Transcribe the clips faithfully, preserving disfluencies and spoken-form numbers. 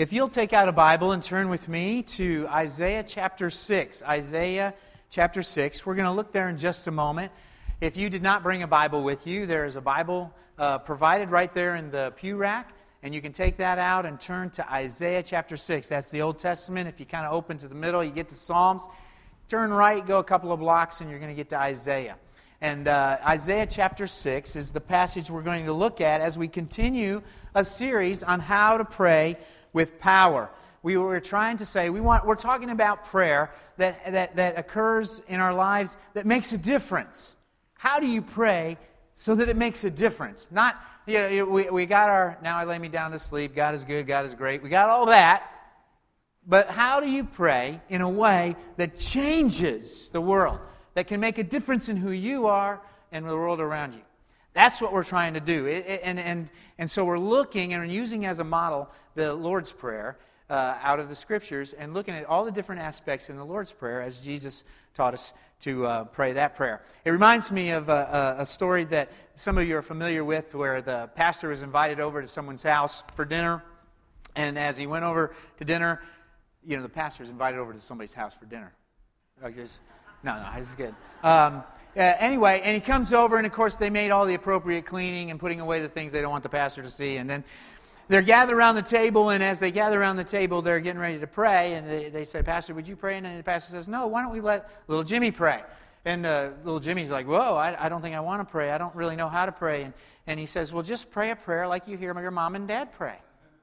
If you'll take out a Bible and turn with me to Isaiah chapter six. Isaiah chapter six. We're going to look there in just a moment. If you did not bring a Bible with you, there is a Bible uh, provided right there in the pew rack. And you can take that out and turn to Isaiah chapter six. That's the Old Testament. If you kind of open to the middle, you get to Psalms. Turn right, go a couple of blocks, and you're going to get to Isaiah. And uh, Isaiah chapter six is the passage we're going to look at as we continue a series on how to pray with power. We were trying to say, we want, we're talking about prayer that, that, that occurs in our lives that makes a difference. How do you pray so that it makes a difference? Not, you know, we, we got our, now I lay me down to sleep, God is good, God is great. We got all that. But how do you pray in a way that changes the world, that can make a difference in who you are and the world around you? That's what we're trying to do. It, it, and, and, and so we're looking and using as a model the Lord's Prayer uh, out of the Scriptures and looking at all the different aspects in the Lord's Prayer as Jesus taught us to uh, pray that prayer. It reminds me of a, a, a story that some of you are familiar with where the pastor was invited over to someone's house for dinner. And as he went over to dinner, you know, the pastor was invited over to somebody's house for dinner. I just, no, no, this is good. Um, uh, anyway, and he comes over, and of course they made all the appropriate cleaning and putting away the things they don't want the pastor to see. And then they're gathered around the table, and as they gather around the table, they're getting ready to pray. And they, they say, "Pastor, would you pray?" And the pastor says, "No, why don't we let little Jimmy pray?" And uh, little Jimmy's like, "Whoa, I, I don't think I want to pray. I don't really know how to pray." And, and he says, "Well, just pray a prayer like you hear your mom and dad pray."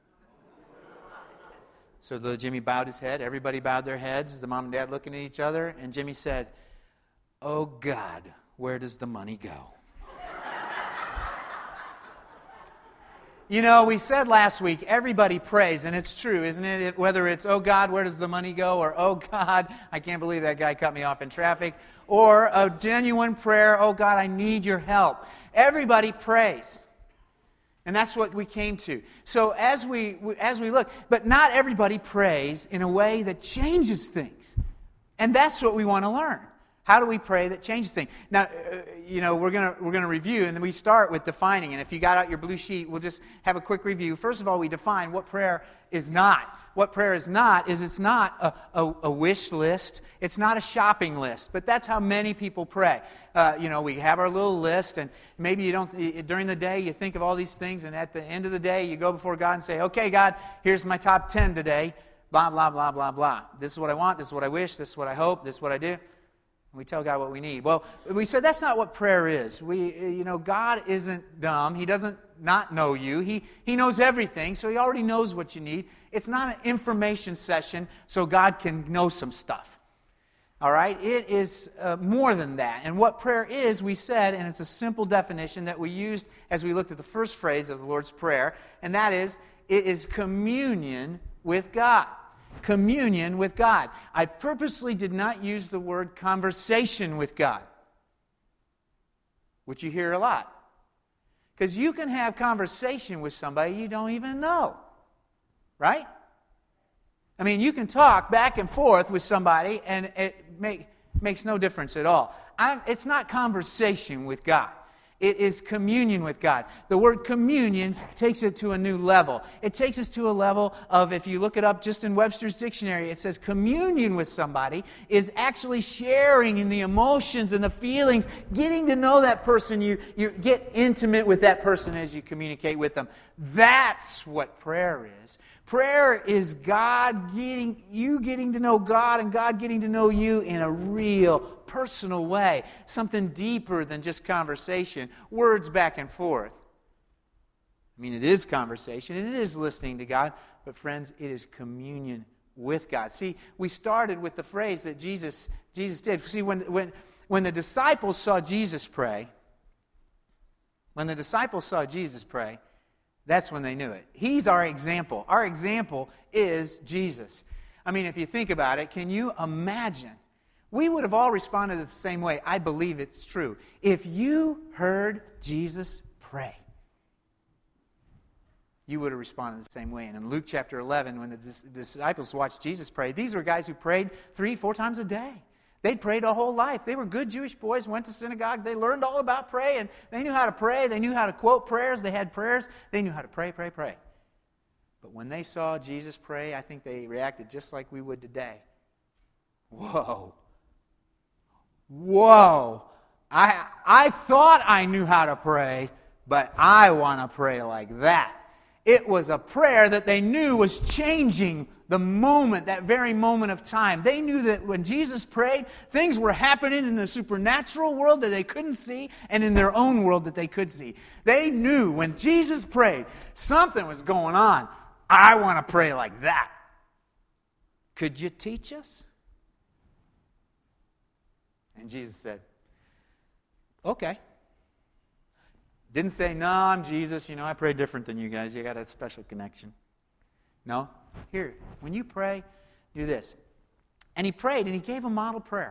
So the Jimmy bowed his head. Everybody bowed their heads. The mom and dad looking at each other. And Jimmy said, "Oh God, where does the money go?" You know, we said last week, everybody prays, and it's true, isn't it? Whether it's, "Oh God, where does the money go?" or, "Oh God, I can't believe that guy cut me off in traffic," or a genuine prayer, "Oh God, I need your help." Everybody prays. And that's what we came to. So as we as we look, but not everybody prays in a way that changes things. And that's what we want to learn. How do we pray that changes things? Now, uh, you know, we're going to we're going to review, and we start with defining. And if you got out your blue sheet, we'll just have a quick review. First of all, we define what prayer is not. What prayer is not is it's not a, a, a wish list. It's not a shopping list. But that's how many people pray. Uh, you know, we have our little list, and maybe you don't, during the day you think of all these things, and at the end of the day you go before God and say, "Okay, God, here's my top ten today. Blah, blah, blah, blah, blah. This is what I want. This is what I wish. This is what I hope. This is what I do." We tell God what we need. Well, we said that's not what prayer is. We, you know, God isn't dumb. He doesn't not know you. He, he knows everything, so He already knows what you need. It's not an information session so God can know some stuff. All right? It is uh, more than that. And what prayer is, we said, and it's a simple definition that we used as we looked at the first phrase of the Lord's Prayer, and that is, it is communion with God. Communion with God. I purposely did not use the word conversation with God, which you hear a lot. Because you can have conversation with somebody you don't even know. Right? I mean, you can talk back and forth with somebody and it make, makes no difference at all. I'm, it's not conversation with God. It is communion with God. The word communion takes it to a new level. It takes us to a level of, if you look it up just in Webster's dictionary, it says communion with somebody is actually sharing in the emotions and the feelings, getting to know that person. You, you get intimate with that person as you communicate with them. That's what prayer is. Prayer is God getting, you getting to know God and God getting to know you in a real, personal way. Something deeper than just conversation. Words back and forth. I mean, it is conversation. It is listening to God. But friends, it is communion with God. See, we started with the phrase that Jesus, Jesus did. See, when, when, when the disciples saw Jesus pray, when the disciples saw Jesus pray, that's when they knew it. He's our example. Our example is Jesus. I mean, if you think about it, can you imagine? We would have all responded the same way. I believe it's true. If you heard Jesus pray, you would have responded the same way. And in Luke chapter eleven, when the disciples watched Jesus pray, these were guys who prayed three, four times a day. They'd prayed a whole life. They were good Jewish boys, went to synagogue. They learned all about praying. They knew how to pray. They knew how to quote prayers. They had prayers. They knew how to pray, pray, pray. But when they saw Jesus pray, I think they reacted just like we would today. Whoa. Whoa. I, I thought I knew how to pray, but I want to pray like that. It was a prayer that they knew was changing the moment, that very moment of time. They knew that when Jesus prayed, things were happening in the supernatural world that they couldn't see and in their own world that they could see. They knew when Jesus prayed, something was going on. I want to pray like that. Could you teach us? And Jesus said, okay. Didn't say, no, I'm Jesus. You know, I pray different than you guys. You got a special connection. No. Here, when you pray, do this. And he prayed, and he gave a model prayer.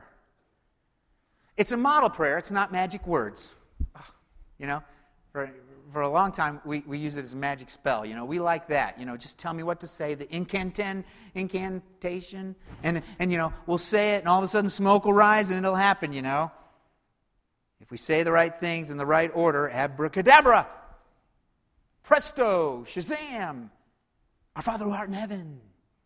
It's a model prayer. It's not magic words. You know, for, for a long time, we, we use it as a magic spell. You know, we like that. You know, just tell me what to say, the incanten, incantation. And, and, you know, we'll say it, and all of a sudden smoke will rise, and it'll happen, you know. If we say the right things in the right order, abracadabra, presto, shazam, our Father who art in heaven.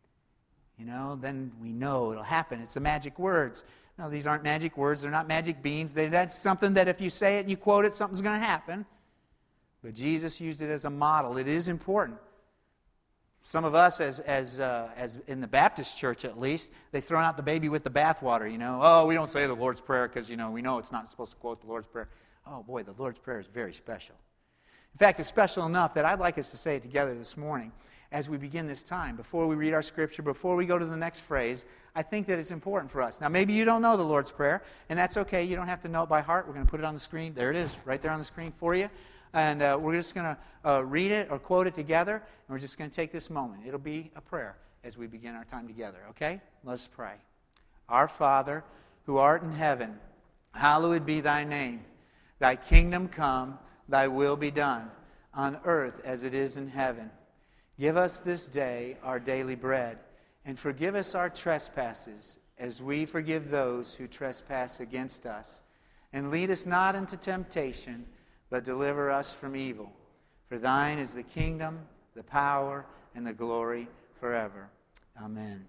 You know, then we know it'll happen. It's the magic words. No, these aren't magic words. They're not magic beans. They, that's something that if you say it and you quote it, something's going to happen. But Jesus used it as a model. It is important. Some of us, as as uh, as in the Baptist church at least, they throw out the baby with the bathwater. You know, oh, we don't say the Lord's Prayer because you know we know it's not supposed to quote the Lord's Prayer. Oh boy, the Lord's Prayer is very special. In fact, it's special enough that I'd like us to say it together this morning as we begin this time. Before we read our scripture, before we go to the next phrase, I think that it's important for us. Now, maybe you don't know the Lord's Prayer, and that's okay. You don't have to know it by heart. We're going to put it on the screen. There it is, right there on the screen for you. And uh, we're just going to uh, read it or quote it together, and we're just going to take this moment. It'll be a prayer as we begin our time together, okay? Let's pray. Our Father, who art in heaven, hallowed be thy name. Thy kingdom come, thy will be done, on earth as it is in heaven. Give us this day our daily bread, and forgive us our trespasses, as we forgive those who trespass against us. And lead us not into temptation, but deliver us from evil. For thine is the kingdom, the power, and the glory forever. Amen.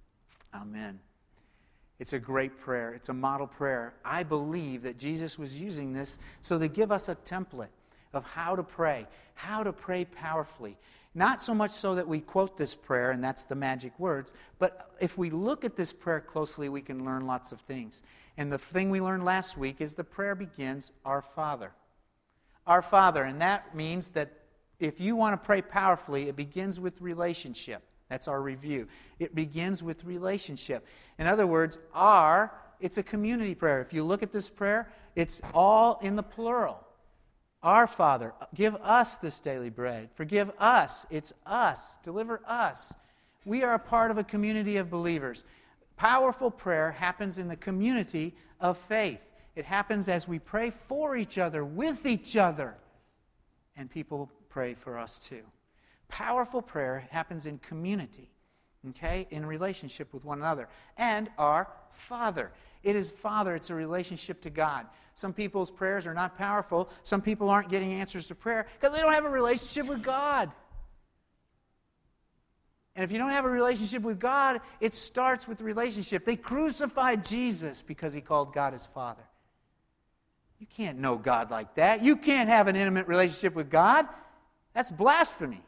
Amen. It's a great prayer. It's a model prayer. I believe that Jesus was using this so to give us a template of how to pray, how to pray powerfully. Not so much so that we quote this prayer, and that's the magic words, but if we look at this prayer closely, we can learn lots of things. And the thing we learned last week is the prayer begins, Our Father. Our Father, and that means that if you want to pray powerfully, it begins with relationship. That's our review. It begins with relationship. In other words, our, it's a community prayer. If you look at this prayer, it's all in the plural. Our Father, give us this daily bread. Forgive us. It's us. Deliver us. We are a part of a community of believers. Powerful prayer happens in the community of faith. It happens as we pray for each other, with each other. And people pray for us too. Powerful prayer happens in community, okay, in relationship with one another. And our Father. It is Father, it's a relationship to God. Some people's prayers are not powerful. Some people aren't getting answers to prayer because they don't have a relationship with God. And if you don't have a relationship with God, it starts with relationship. They crucified Jesus because he called God his Father. You can't know God like that. You can't have an intimate relationship with God. That's blasphemy.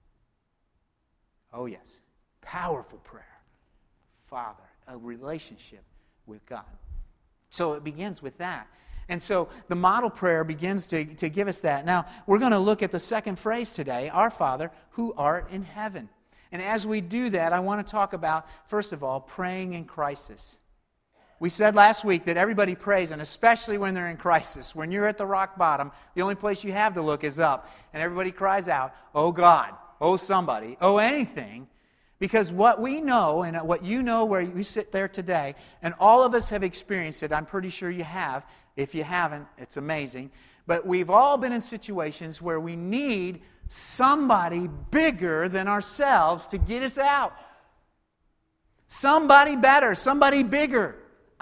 Oh yes, powerful prayer. Father, a relationship with God. So it begins with that. And so the model prayer begins to, to give us that. Now, we're going to look at the second phrase today, Our Father, who art in heaven. And as we do that, I want to talk about, first of all, praying in crisis. We said last week that everybody prays, and especially when they're in crisis. When you're at the rock bottom, the only place you have to look is up. And everybody cries out, oh God, oh somebody, oh anything. Because what we know, and what you know where you sit there today, and all of us have experienced it, I'm pretty sure you have. If you haven't, it's amazing. But we've all been in situations where we need somebody bigger than ourselves to get us out. Somebody better, somebody bigger.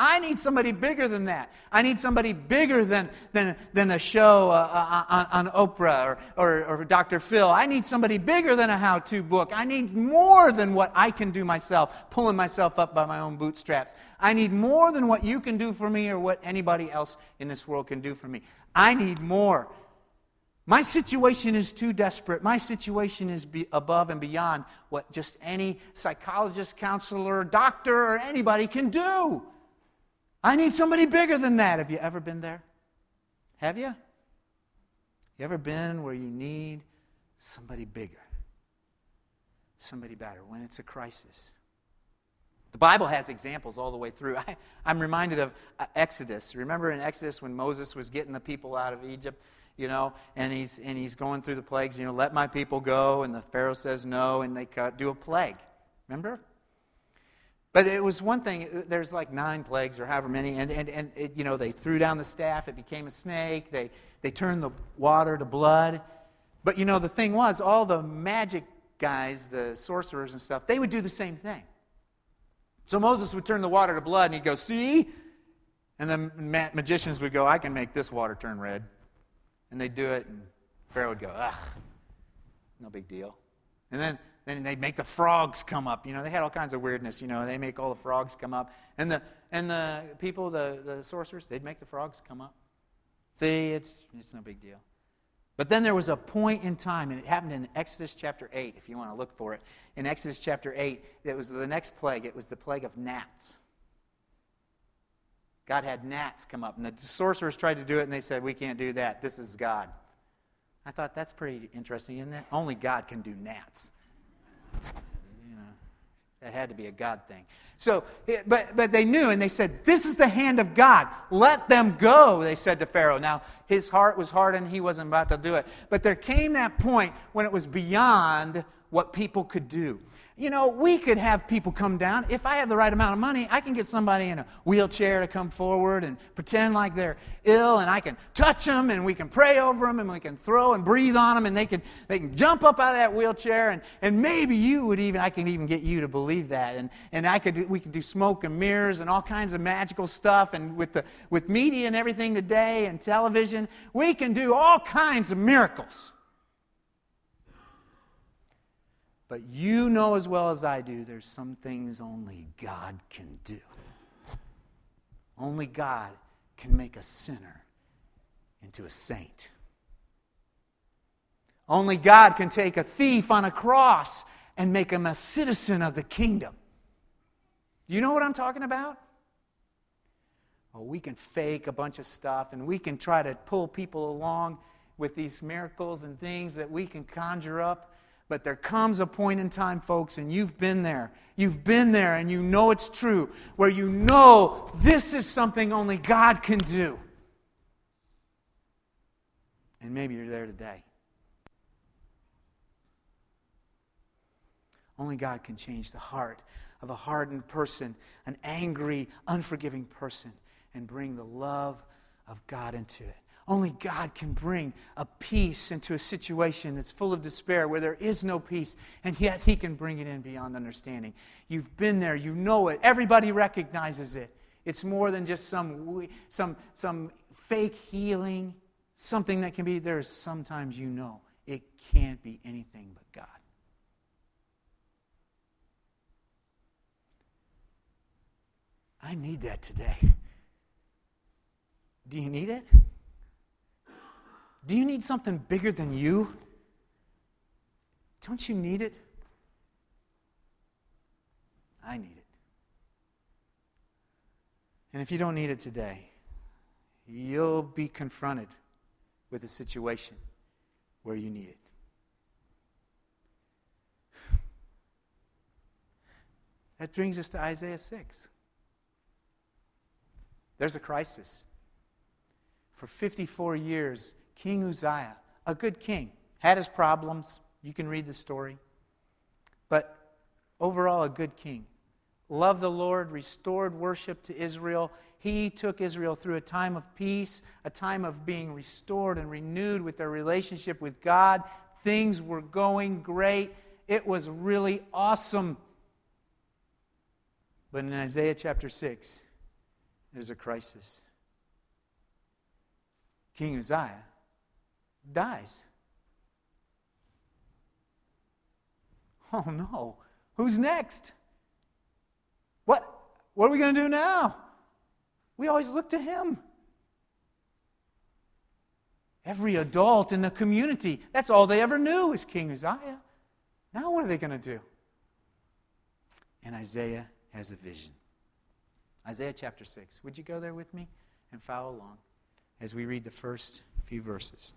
I need somebody bigger than that. I need somebody bigger than than, than a show uh, on, on Oprah or, or, or Doctor Phil. I need somebody bigger than a how-to book. I need more than what I can do myself, pulling myself up by my own bootstraps. I need more than what you can do for me or what anybody else in this world can do for me. I need more. My situation is too desperate. My situation is be above and beyond what just any psychologist, counselor, doctor, or anybody can do. I need somebody bigger than that. Have you ever been there? Have you? You ever been where you need somebody bigger? Somebody better when it's a crisis? The Bible has examples all the way through. I, I'm reminded of uh, Exodus. Remember in Exodus when Moses was getting the people out of Egypt? You know, and he's and he's going through the plagues. You know, let my people go, and the Pharaoh says no, and they do a plague. Remember? But it was one thing. There's like nine plagues or however many, and and and it, you know, they threw down the staff. It became a snake. They they turned the water to blood. But you know, the thing was, all the magic guys, the sorcerers and stuff, they would do the same thing. So Moses would turn the water to blood, and he'd go, "See," and the ma- magicians would go, "I can make this water turn red." And they'd do it, and Pharaoh would go, ugh, no big deal. And then, then they'd make the frogs come up. You know, they had all kinds of weirdness. You know, they make all the frogs come up. And the and the people, the, the sorcerers, they'd make the frogs come up. See, it's it's no big deal. But then there was a point in time, and it happened in Exodus chapter eight, if you want to look for it. In Exodus chapter eight, it was the next plague. It was the plague of gnats. God had gnats come up, and the sorcerers tried to do it, and they said, we can't do that. This is God. I thought, that's pretty interesting, isn't it? Only God can do gnats. You know, that had to be a God thing. So, but but they knew, and they said, this is the hand of God. Let them go, they said to Pharaoh. Now, his heart was hardened. He wasn't about to do it. But there came that point when it was beyond what people could do. You know, we could have people come down. If I have the right amount of money, I can get somebody in a wheelchair to come forward and pretend like they're ill, and I can touch them, and we can pray over them, and we can throw and breathe on them, and they can they can jump up out of that wheelchair, and, and maybe you would even, I can even get you to believe that, and and I could we could do smoke and mirrors and all kinds of magical stuff, and with the with media and everything today and television, we can do all kinds of miracles. But you know as well as I do, there's some things only God can do. Only God can make a sinner into a saint. Only God can take a thief on a cross and make him a citizen of the kingdom. Do you know what I'm talking about? Oh, we can fake a bunch of stuff, and we can try to pull people along with these miracles and things that we can conjure up. But there comes a point in time, folks, and you've been there. You've been there, and you know it's true, where you know this is something only God can do. And maybe you're there today. Only God can change the heart of a hardened person, an angry, unforgiving person, and bring the love of God into it. Only God can bring a peace into a situation that's full of despair, where there is no peace, and yet He can bring it in beyond understanding. You've been there. You know it. Everybody recognizes it. It's more than just some, some, some fake healing, something that can be. There is sometimes you know it can't be anything but God. I need that today. Do you need it? Do you need something bigger than you? Don't you need it? I need it. And if you don't need it today, you'll be confronted with a situation where you need it. That brings us to Isaiah six. There's a crisis. For fifty-four years, King Uzziah, a good king, had his problems. You can read the story. But overall, a good king. Loved the Lord, restored worship to Israel. He took Israel through a time of peace, a time of being restored and renewed with their relationship with God. Things were going great. It was really awesome. But in Isaiah chapter six, there's a crisis. King Uzziah dies. Oh no, who's next? What, what are we going to do now? We always look to him. Every adult in the community, that's all they ever knew is King Uzziah. Now what are they going to do? And Isaiah has a vision. Isaiah chapter six. Would you go there with me and follow along as we read the first few verses?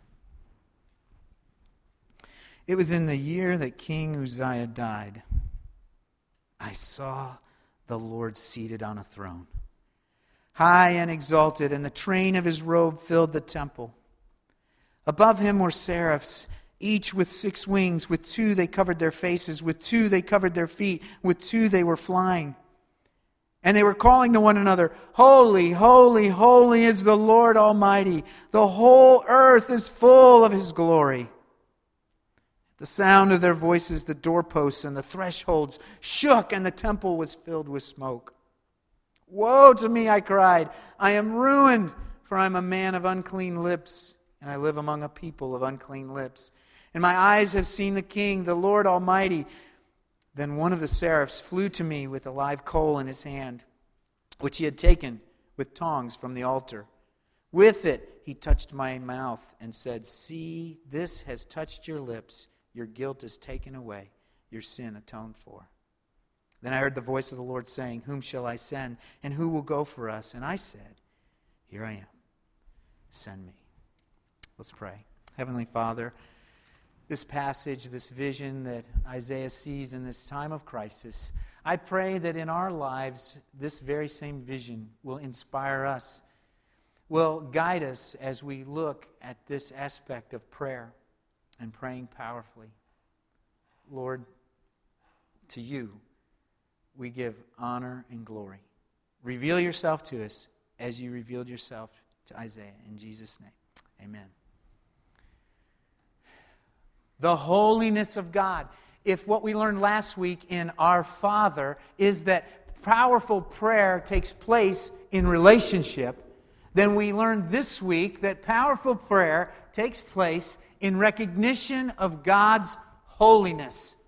It was in the year that King Uzziah died. I saw the Lord seated on a throne, high and exalted, and the train of his robe filled the temple. Above him were seraphs, each with six wings. With two they covered their faces, with two they covered their feet, with two they were flying. And they were calling to one another, Holy, holy, holy is the Lord Almighty. The whole earth is full of his glory. The sound of their voices, the doorposts and the thresholds shook, and the temple was filled with smoke. Woe to me, I cried. I am ruined, for I am a man of unclean lips, and I live among a people of unclean lips. And my eyes have seen the King, the Lord Almighty. Then one of the seraphs flew to me with a live coal in his hand, which he had taken with tongs from the altar. With it he touched my mouth and said, See, this has touched your lips. Your guilt is taken away, your sin atoned for. Then I heard the voice of the Lord saying, Whom shall I send, and who will go for us? And I said, Here I am. Send me. Let's pray. Heavenly Father, this passage, this vision that Isaiah sees in this time of crisis, I pray that in our lives, this very same vision will inspire us, will guide us as we look at this aspect of prayer and praying powerfully. Lord, to you we give honor and glory. Reveal yourself to us as you revealed yourself to Isaiah. In Jesus' name, amen. The holiness of God. If what we learned last week in Our Father is that powerful prayer takes place in relationship, then we learned this week that powerful prayer takes place in recognition of God's holiness.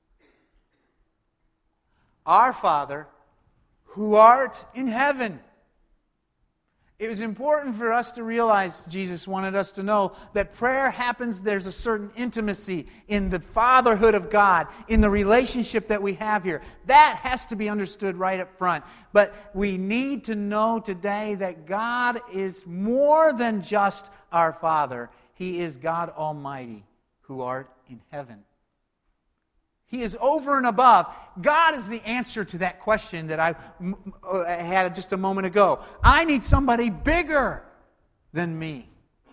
Our Father, who art in heaven. It was important for us to realize, Jesus wanted us to know, that prayer happens, there's a certain intimacy in the fatherhood of God, in the relationship that we have here. That has to be understood right up front. But we need to know today that God is more than just our Father. He is God Almighty, who art in heaven. He is over and above. God is the answer to that question that I had just a moment ago. I need somebody bigger than me.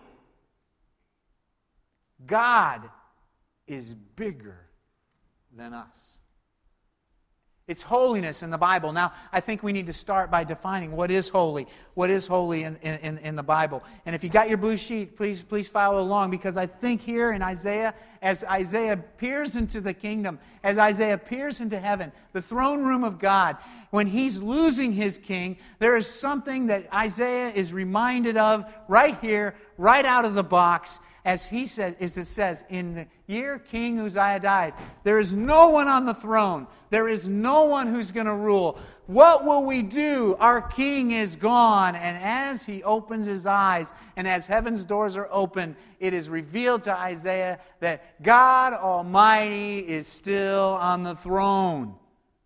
God is bigger than us. It's holiness in the Bible. Now, I think we need to start by defining what is holy. What is holy in, in, in the Bible. And if you got your blue sheet, please, please follow along, because I think here in Isaiah, as Isaiah peers into the kingdom, as Isaiah peers into heaven, the throne room of God, when he's losing his king, there is something that Isaiah is reminded of right here, right out of the box. As he says, as it says, in the year King Uzziah died, there is no one on the throne. There is no one who's going to rule. What will we do? Our king is gone. And as he opens his eyes, and as heaven's doors are open, it is revealed to Isaiah that God Almighty is still on the throne.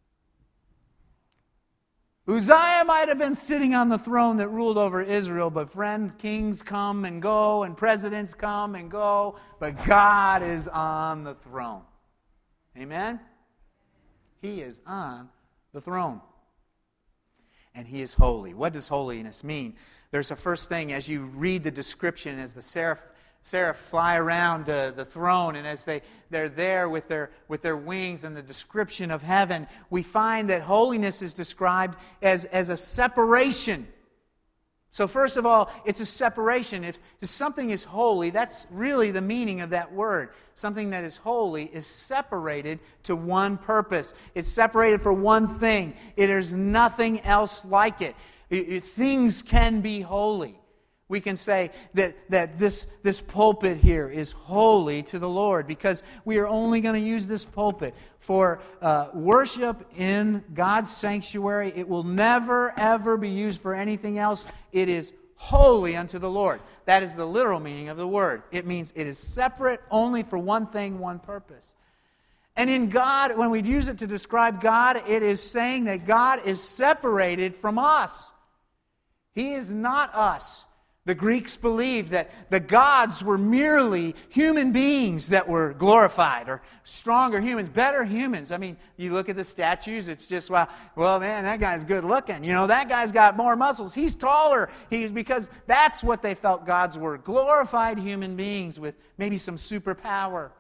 Uzziah might have been sitting on the throne that ruled over Israel, but friend, kings come and go, and presidents come and go, but God is on the throne. Amen? He is on the throne. And He is holy. What does holiness mean? There's a first thing as you read the description, as the seraph Seraph fly around uh, the throne, and as they, they're there with their, with their wings and the description of heaven, we find that holiness is described as, as a separation. So first of all, it's a separation. If, if something is holy, that's really the meaning of that word. Something that is holy is separated to one purpose. It's separated for one thing. It is nothing else like it. It, it, things can be holy. We can say that, that this, this pulpit here is holy to the Lord because we are only going to use this pulpit for uh, worship in God's sanctuary. It will never, ever be used for anything else. It is holy unto the Lord. That is the literal meaning of the word. It means it is separate only for one thing, one purpose. And in God, when we use it to describe God, it is saying that God is separated from us. He is not us. The Greeks believed that the gods were merely human beings that were glorified, or stronger humans, better humans. I mean, you look at the statues, it's just, well, well, man, that guy's good looking. You know, that guy's got more muscles. He's taller. He's because that's what they felt gods were. Glorified human beings with maybe some superpower.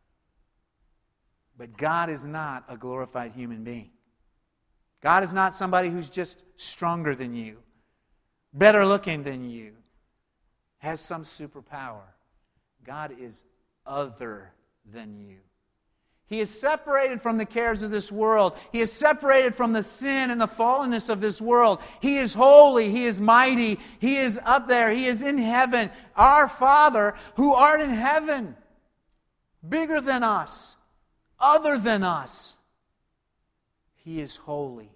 But God is not a glorified human being. God is not somebody who's just stronger than you, better looking than you, has some superpower. God is other than you. He is separated from the cares of this world. He is separated from the sin and the fallenness of this world. He is holy. He is mighty. He is up there. He is in heaven. Our Father who art in heaven. Bigger than us. Other than us. He is holy.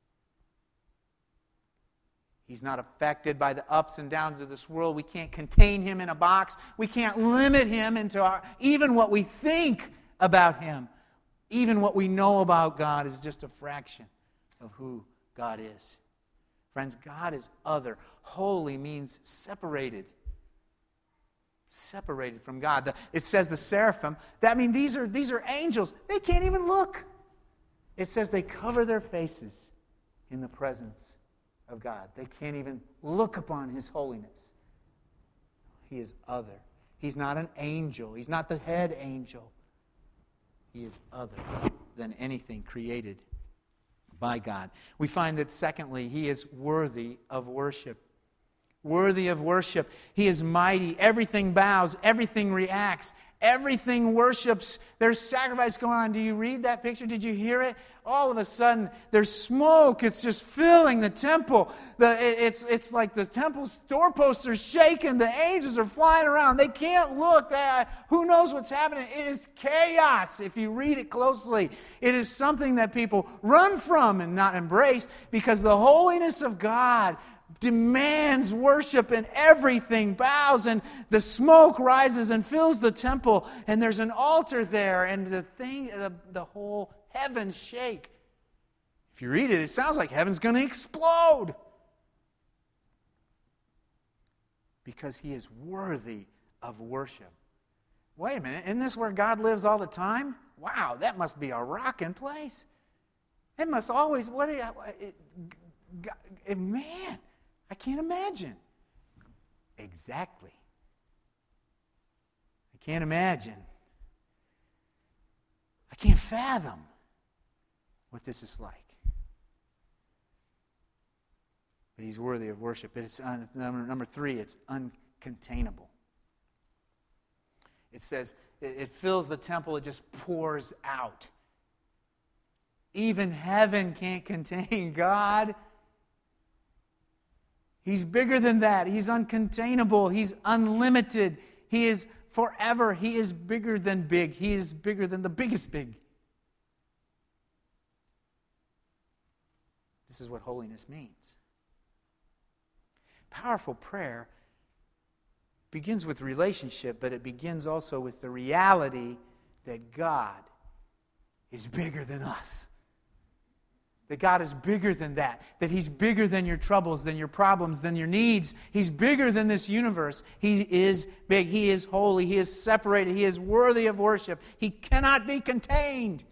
He's not affected by the ups and downs of this world. We can't contain Him in a box. We can't limit Him into our, even what we think about Him. Even what we know about God is just a fraction of who God is. Friends, God is other. Holy means separated. Separated from God. The, it says the seraphim. That means these are, these are angels. They can't even look. It says they cover their faces in the presence of God. They can't even look upon His holiness. He is other. He's not an angel. He's not the head angel. He is other than anything created by God. We find that, secondly, He is worthy of worship. Worthy of worship. He is mighty. Everything bows. Everything reacts. Everything worships. There's sacrifice going on. Do you read that picture? Did you hear it? All of a sudden, there's smoke. It's just filling the temple. The, it's, it's like the temple's doorposts are shaking. The angels are flying around. They can't look. They, who knows what's happening? It is chaos if you read it closely. It is something that people run from and not embrace because the holiness of God demands worship, and everything bows, and the smoke rises and fills the temple, and there's an altar there, and the thing, the, the whole heavens shake. If you read it, it sounds like heaven's going to explode. Because He is worthy of worship. Wait a minute, isn't this where God lives all the time? Wow, that must be a rocking place. It must always, what do you, it, it, man, I can't imagine. Exactly. I can't imagine. I can't fathom what this is like. But He's worthy of worship. It's uh, number, number three, it's uncontainable. It says it, it fills the temple, it just pours out. Even heaven can't contain God. He's bigger than that. He's uncontainable. He's unlimited. He is forever. He is bigger than big. He is bigger than the biggest big. This is what holiness means. Powerful prayer begins with relationship, but it begins also with the reality that God is bigger than us. That God is bigger than that. That He's bigger than your troubles, than your problems, than your needs. He's bigger than this universe. He is big. He is holy. He is separated. He is worthy of worship. He cannot be contained.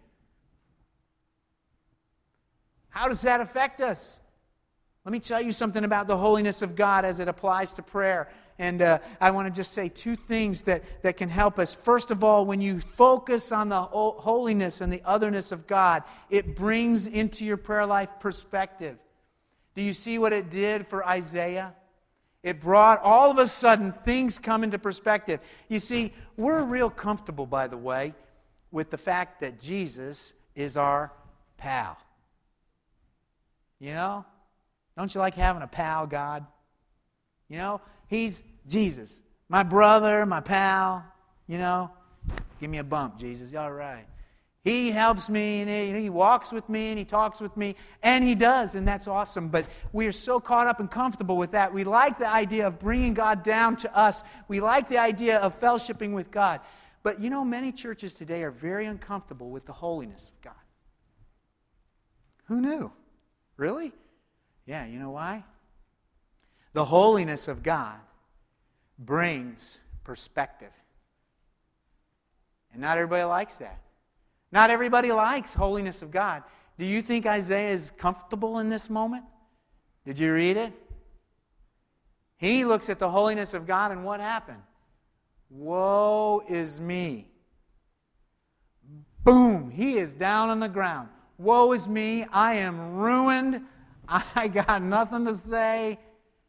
How does that affect us? Let me tell you something about the holiness of God as it applies to prayer. And uh, I want to just say two things that, that can help us. First of all, when you focus on the holiness and the otherness of God, it brings into your prayer life perspective. Do you see what it did for Isaiah? It brought, all of a sudden, things come into perspective. You see, we're real comfortable, by the way, with the fact that Jesus is our pal. You know? Don't you like having a pal, God? You know, He's Jesus. My brother, my pal, you know. Give me a bump, Jesus. All right. He helps me, and he, he walks with me, and He talks with me, and He does, and that's awesome. But we are so caught up and comfortable with that. We like the idea of bringing God down to us. We like the idea of fellowshipping with God. But you know, many churches today are very uncomfortable with the holiness of God. Who knew? Really? Yeah, you know why? The holiness of God brings perspective. And not everybody likes that. Not everybody likes holiness of God. Do you think Isaiah is comfortable in this moment? Did you read it? He looks at the holiness of God, and what happened? Woe is me. Boom! He is down on the ground. Woe is me. I am ruined. I got nothing to say.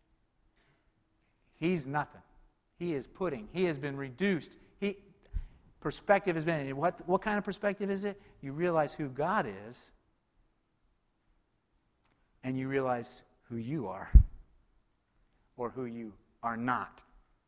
He's nothing. He is pudding. He has been reduced. He Perspective has been, what, what kind of perspective is it? You realize who God is, and you realize who you are, or who you are not.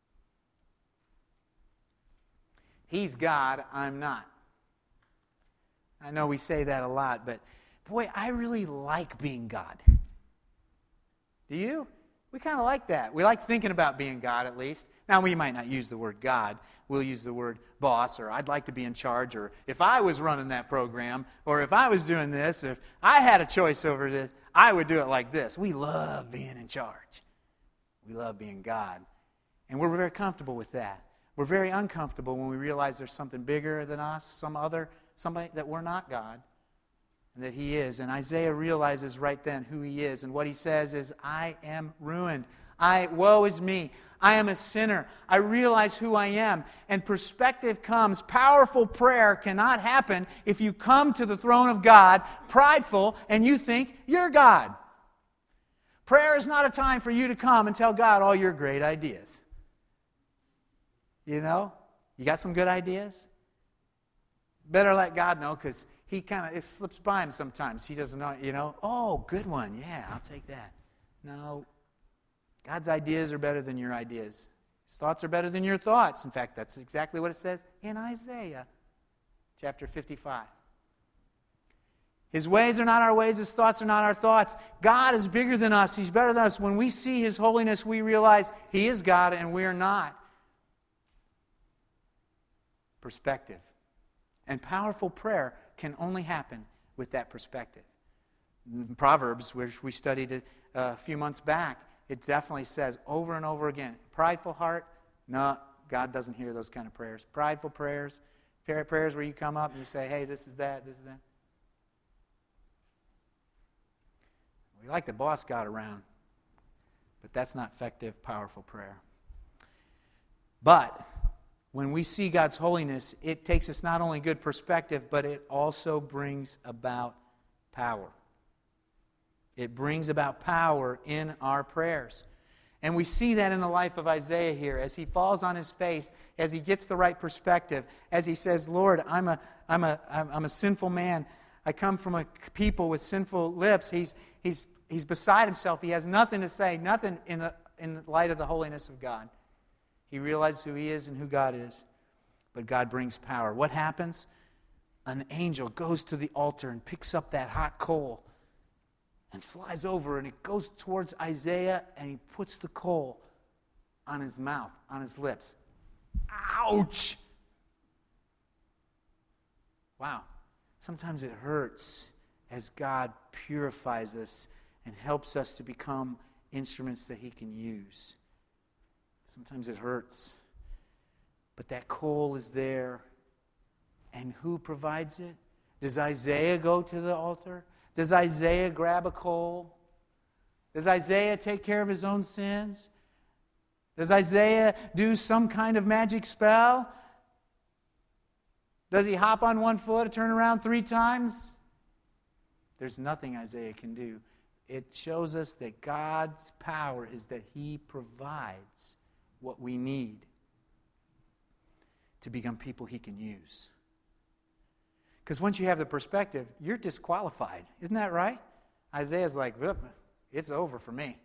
He's God, I'm not. I know we say that a lot, but boy, I really like being God. Do you? We kind of like that. We like thinking about being God, at least. Now, we might not use the word God. We'll use the word boss, or I'd like to be in charge, or if I was running that program, or if I was doing this, if I had a choice over this, I would do it like this. We love being in charge. We love being God. And we're very comfortable with that. We're very uncomfortable when we realize there's something bigger than us, some other, somebody that we're not God, and that He is. And Isaiah realizes right then who he is. And what he says is, I am ruined. I, woe is me. I am a sinner. I realize who I am. And perspective comes. Powerful prayer cannot happen if you come to the throne of God prideful and you think you're God. Prayer is not a time for you to come and tell God all your great ideas. You know? You got some good ideas? Better let God know, because He kind of, it slips by Him sometimes. He doesn't know, you know, oh, good one. Yeah, I'll take that. No. God's ideas are better than your ideas. His thoughts are better than your thoughts. In fact, that's exactly what it says in Isaiah chapter fifty-five. His ways are not our ways. His thoughts are not our thoughts. God is bigger than us. He's better than us. When we see His holiness, we realize He is God and we are not. Perspective. And powerful prayer can only happen with that perspective. In Proverbs, which we studied a few months back, it definitely says over and over again, prideful heart, no, God doesn't hear those kind of prayers. Prideful prayers, prayers where you come up and you say, hey, this is that, this is that. We like to boss God around, but that's not effective, powerful prayer. But when we see God's holiness, it takes us not only good perspective, but it also brings about power. It brings about power in our prayers. And we see that in the life of Isaiah here, as he falls on his face, as he gets the right perspective, as he says, Lord, I'm a, I'm a, I'm a sinful man. I come from a people with sinful lips. He's, he's, he's beside himself. He has nothing to say, nothing in the, in the light of the holiness of God. He realizes who he is and who God is. But God brings power. What happens? An angel goes to the altar and picks up that hot coal and flies over, and it goes towards Isaiah, and he puts the coal on his mouth, on his lips. Ouch! Wow. Sometimes it hurts as God purifies us and helps us to become instruments that He can use. Sometimes it hurts. But that coal is there. And who provides it? Does Isaiah go to the altar? Does Isaiah grab a coal? Does Isaiah take care of his own sins? Does Isaiah do some kind of magic spell? Does he hop on one foot and turn around three times? There's nothing Isaiah can do. It shows us that God's power is that He provides what we need to become people He can use. Because once you have the perspective, you're disqualified. Isn't that right? Isaiah's like, it's over for me.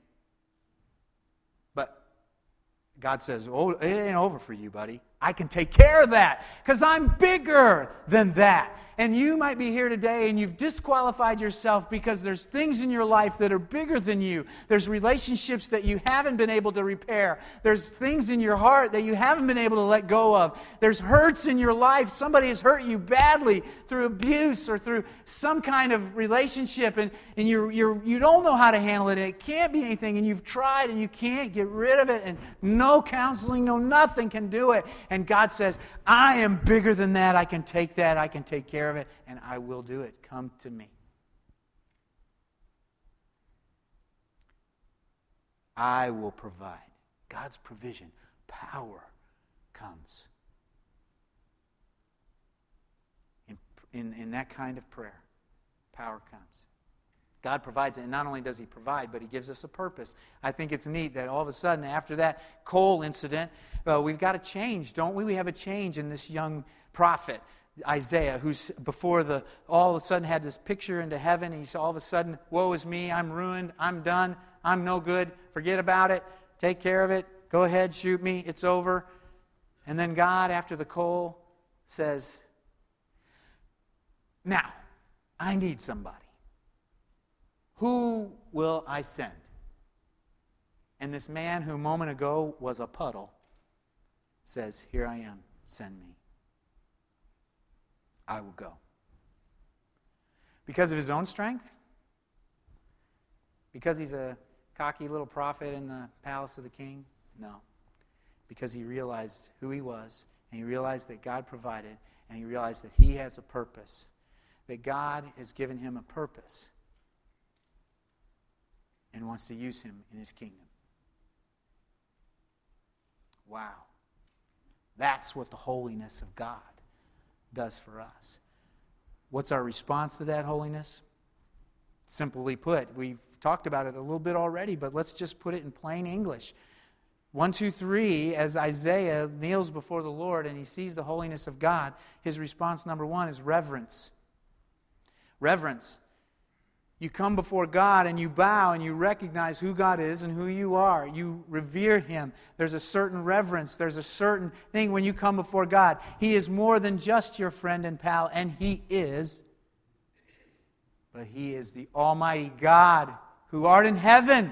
But God says, oh, it ain't over for you, buddy. I can take care of that because I'm bigger than that. And you might be here today and you've disqualified yourself because there's things in your life that are bigger than you. There's relationships that you haven't been able to repair. There's things in your heart that you haven't been able to let go of. There's hurts in your life. Somebody has hurt you badly through abuse or through some kind of relationship, and, and you're, you're, you don't know how to handle it, and it can't be anything, and you've tried and you can't get rid of it, and no counseling, no nothing can do it. And God says, I am bigger than that. I can take that. I can take care of it, and I will do it. Come to me. I will provide. God's provision, power comes in, in, in that kind of prayer. Power comes. God provides it, and not only does He provide, but He gives us a purpose. I think it's neat that all of a sudden, after that coal incident, uh, we've got a change, don't we? We have a change in this young prophet, Isaiah, who's before the, all of a sudden had this picture into heaven. He's all of a sudden, woe is me, I'm ruined, I'm done, I'm no good, forget about it, take care of it, go ahead, shoot me, it's over. And then God, after the coal, says, now, I need somebody. Who will I send? And this man who a moment ago was a puddle says, here I am, send me. I will go. Because of his own strength? Because he's a cocky little prophet in the palace of the king? No. Because he realized who he was, and he realized that God provided, and he realized that he has a purpose, that God has given him a purpose and wants to use him in His kingdom. Wow. That's what the holiness of God does for us. What's our response to that holiness? Simply put, we've talked about it a little bit already, but let's just put it in plain English. One, two, three, as Isaiah kneels before the Lord and he sees the holiness of God, his response, number one, is reverence. Reverence. You come before God and you bow and you recognize who God is and who you are. You revere Him. There's a certain reverence. There's a certain thing when you come before God. He is more than just your friend and pal, and He is. But He is the Almighty God who art in heaven.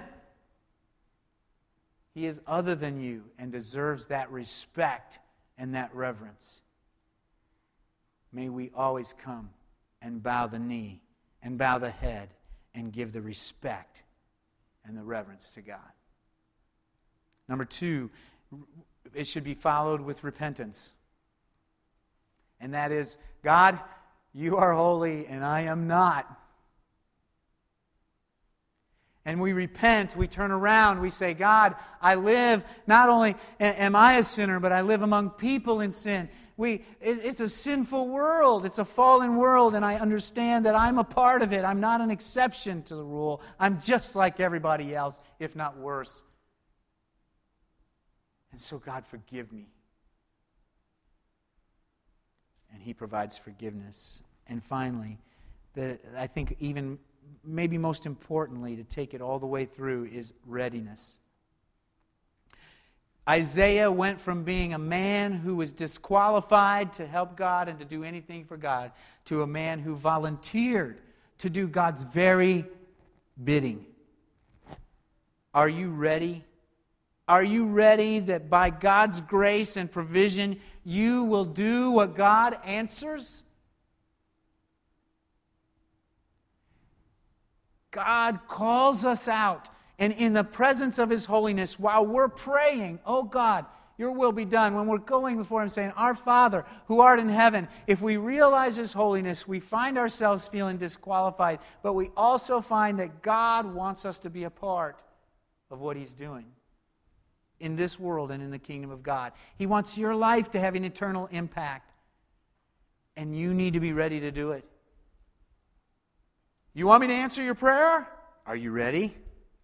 He is other than you and deserves that respect and that reverence. May we always come and bow the knee and bow the head and give the respect and the reverence to God. Number two, it should be followed with repentance. And that is, God, you are holy and I am not. And we repent, we turn around, we say, God, I live, not only am I a sinner, but I live among people in sin. We, it's a sinful world. It's a fallen world, and I understand that I'm a part of it. I'm not an exception to the rule. I'm just like everybody else, if not worse. And so, God, forgive me. And He provides forgiveness. And finally, the, I think even maybe most importantly, to take it all the way through, is readiness. Isaiah went from being a man who was disqualified to help God and to do anything for God to a man who volunteered to do God's very bidding. Are you ready? Are you ready that by God's grace and provision you will do what God answers? God calls us out. And in the presence of His holiness, while we're praying, oh God, your will be done. When we're going before Him saying, our Father who art in heaven, if we realize His holiness, we find ourselves feeling disqualified, but we also find that God wants us to be a part of what He's doing in this world and in the kingdom of God. He wants your life to have an eternal impact, and you need to be ready to do it. You want me to answer your prayer? Are you ready?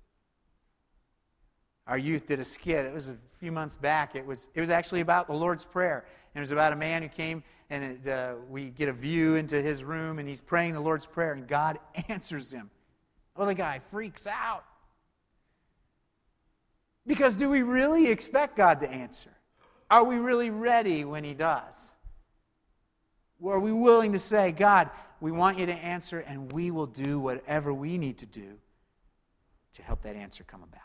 Our youth did a skit. It was a few months back. It was it was actually about the Lord's Prayer. And it was about a man who came, and it, uh, we get a view into his room, and he's praying the Lord's Prayer, and God answers him. Well, the guy freaks out. Because do we really expect God to answer? Are we really ready when He does? Are we willing to say, God, we want you to answer, and we will do whatever we need to do to help that answer come about?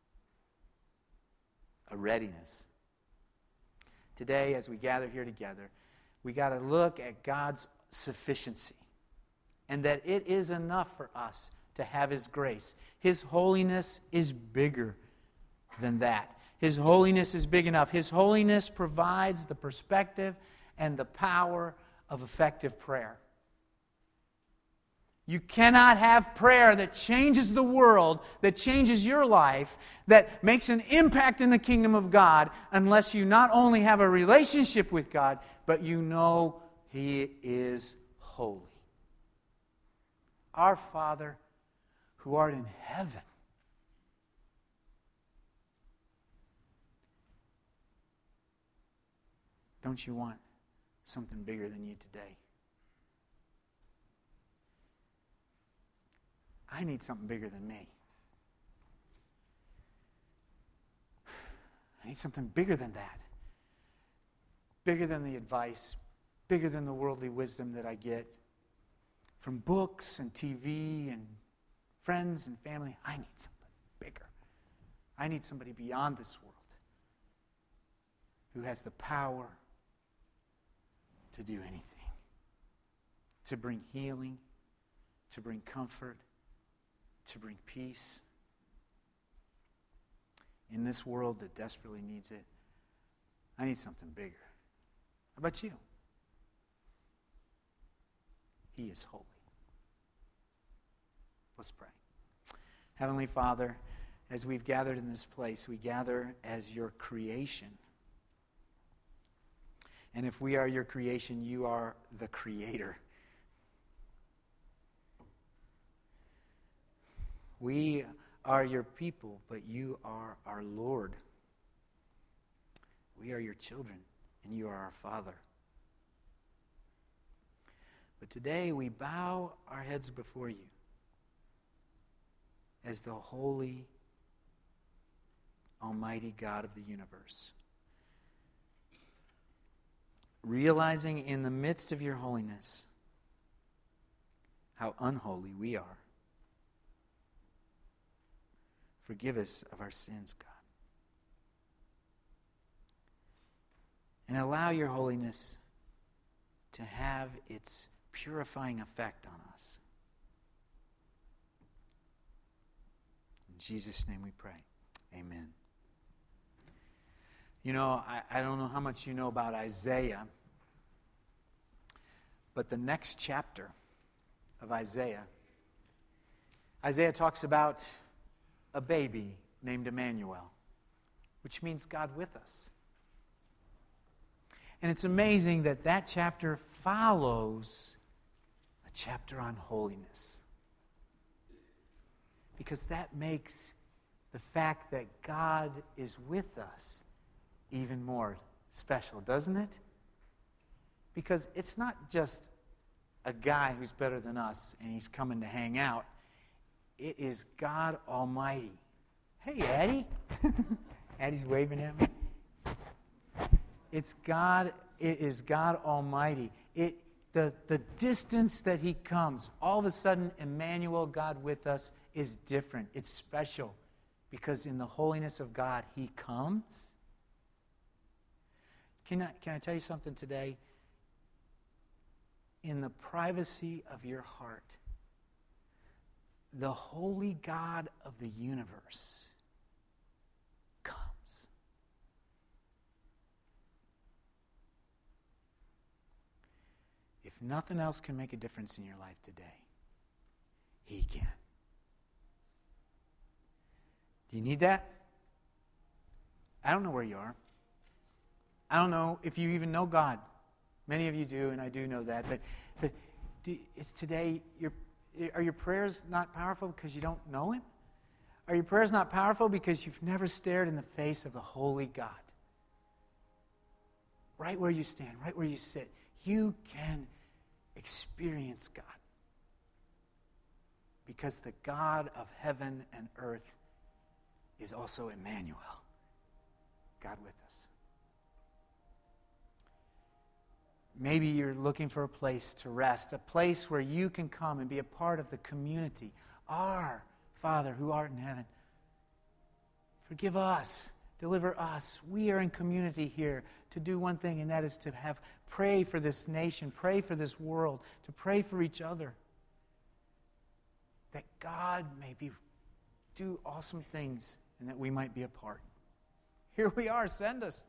A readiness. Today, as we gather here together, we got to look at God's sufficiency and that it is enough for us to have His grace. His holiness is bigger than that. His holiness is big enough. His holiness provides the perspective and the power of effective prayer. You cannot have prayer that changes the world, that changes your life, that makes an impact in the kingdom of God, unless you not only have a relationship with God, but you know He is holy. Our Father, who art in heaven. Don't you want something bigger than you today? I need something bigger than me. I need something bigger than that. Bigger than the advice, bigger than the worldly wisdom that I get from books and T V and friends and family. I need something bigger. I need somebody beyond this world who has the power to do anything, to bring healing, to bring comfort, to bring peace in this world that desperately needs it. I need something bigger. How about you? He is holy. Let's pray. Heavenly Father, as we've gathered in this place, we gather as your creation. And if we are your creation, you are the Creator. We are your people, but you are our Lord. We are your children, and you are our Father. But today we bow our heads before you as the holy, almighty God of the universe. Realizing in the midst of your holiness how unholy we are. Forgive us of our sins, God. And allow your holiness to have its purifying effect on us. In Jesus' name we pray. Amen. You know, I, I don't know how much you know about Isaiah, but the next chapter of Isaiah, Isaiah talks about a baby named Emmanuel, which means God with us. And it's amazing that that chapter follows a chapter on holiness, because that makes the fact that God is with us even more special, doesn't it? Because it's not just a guy who's better than us and he's coming to hang out. It is God Almighty. Hey, Eddie. Eddie's waving at me. It's God, it is God Almighty. It the, the distance that He comes, all of a sudden, Emmanuel, God with us, is different. It's special. Because in the holiness of God, He comes. Can I, can I tell you something today? In the privacy of your heart, the holy God of the universe comes. If nothing else can make a difference in your life today, He can. Do you need that? I don't know where you are. I don't know if you even know God. Many of you do, and I do know that. But, but do, it's today, your, are your prayers not powerful because you don't know Him? Are your prayers not powerful because you've never stared in the face of the holy God? Right where you stand, right where you sit, you can experience God. Because the God of heaven and earth is also Emmanuel, God with us. Maybe you're looking for a place to rest, a place where you can come and be a part of the community. Our Father who art in heaven, forgive us, deliver us. We are in community here to do one thing, and that is to have pray for this nation, pray for this world, to pray for each other. That God may be do awesome things and that we might be a part. Here we are, send us.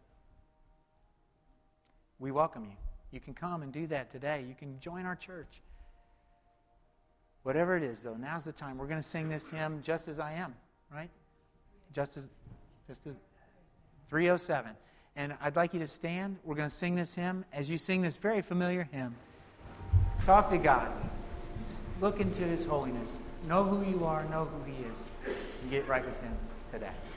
We welcome you. You can come and do that today. You can join our church. Whatever it is, though, now's the time. We're going to sing this hymn, Just As I Am, right? Just as, just as, three oh seven. And I'd like you to stand. We're going to sing this hymn. As you sing this very familiar hymn, talk to God. Look into His holiness. Know who you are. Know who He is. And get right with Him today.